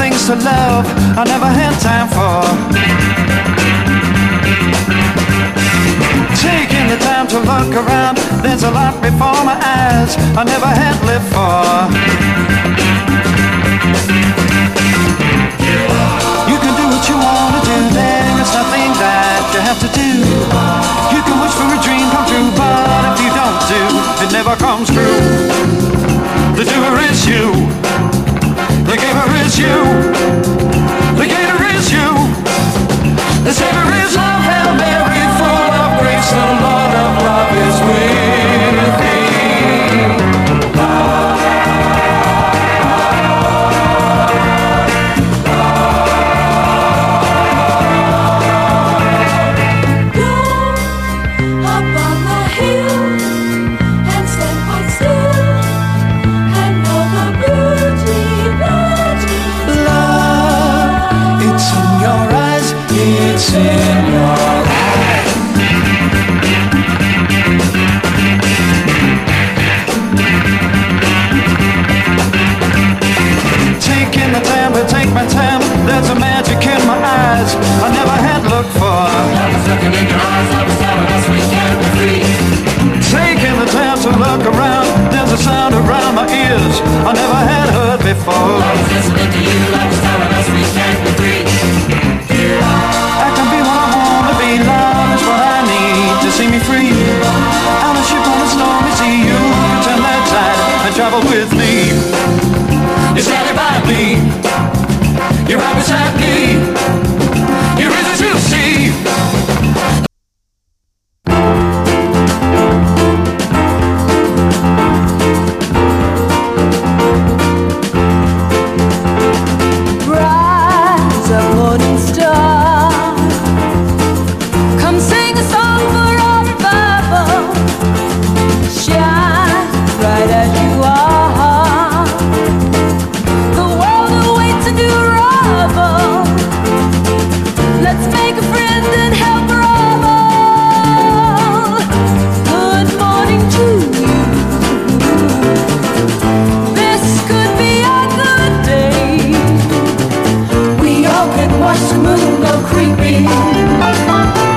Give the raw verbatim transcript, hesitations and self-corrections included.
things to love I never had time for. Taking the time to look around, there's a lot before my eyes I never had lived for. You can do what you want to do, there is nothing that you have to do. You can wish for a dream come true, but if you don't do, it never comes true. The doer is you, the giver is you, the gator is you, the savior is love, Hail Mary, full of grace, the Lord of love is with thee. It's in your eyes. Taking the time to take my time, there's a magic in my eyes I never had looked for. I was looking in your eyes, I was telling us we can't be free. Taking the time to look around, there's a sound around my ears I never had heard before. I was listening to you, I was telling us we can't be free. I can be what I wanna be, love is what I need to see me free. On a ship on a stormy sea, you can turn that tide and travel with me. You're standing by me, you're right beside me, you're easy to see. Watch the moon go creeping.